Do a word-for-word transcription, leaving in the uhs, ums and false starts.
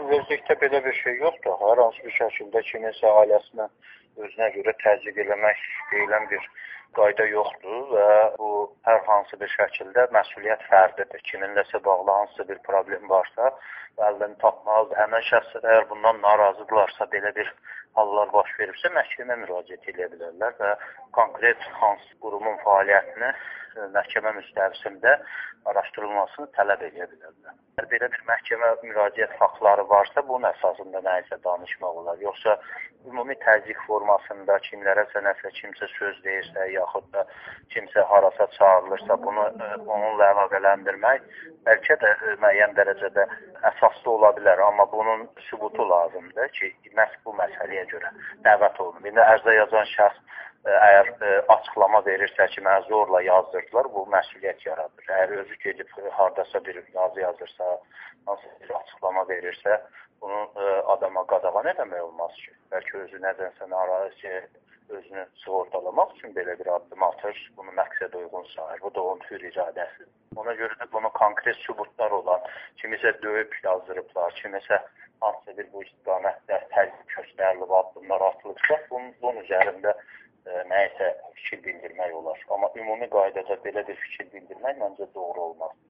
Təhlükəsizlikdə belə bir şey yoxdur. Hər hansı bir şəkildə kiminsə ailəsinə özünə görə təzyiq eləmək deyilən bir qayda yoxdur və bu hər hansı bir şəkildə məsuliyyət fərdidir. Kiminləsə bağlı hansısa bir problem varsa, əlini tapmalıdır. Həmin şəxslər əgər bundan narazıdırlarsa, belə bir hallar baş veribsə, məhkəmə müraciət edə bilərlər və konkret hansı qurumun fəaliyyətini məhkəmə müstəvisində araşdırılmasını tələb edə bilərlər. Əgər belə bir məhkəmə müraciət faktları varsa, bunun əsasında nəyisə danışmaq olar. Yoxsa ümumi təzyiq formasında kimlərəsə nəsə kimsə söz deyirsə, yaxud da kimsə harasa çağırılırsa, bunu onunla əlaqələndirmək bəlkə də müəyyən dərəcədə əsaslı ola bilər, amma bunun sübutu lazımdır ki, məhz bu məsələyə görə dəvət olunur. İndi ərizə yazan şəxs əgər açıqlama verirsə ki, mənə zorla yazdırdılar, bu məsuliyyət yaradır. Əgər özü gedib hardasa bir yazı yazırsa, nasıl bir açıqlama verirsə, bunu adama qadağan eləmək olmaz ki. Bəlkə özü nədənsə narazı, özünü sığortalamaq üçün belə bir addım atır, bunu məqsəd uyğun sayır. Bu da onun hür iradəsidir. Ona görə də bunu konkret sübutlar olan, kimisə döyüb yazdırıblar, kimisə hansısa bir bu istiqamətdə təzyiq göstərilib, addımlar atılıbsa, bunun, bunun üzərində nəyisə fikir bildirmək olar. Amma ümumi qaydada belə bir fikir bildirmək məncə doğru olmaz.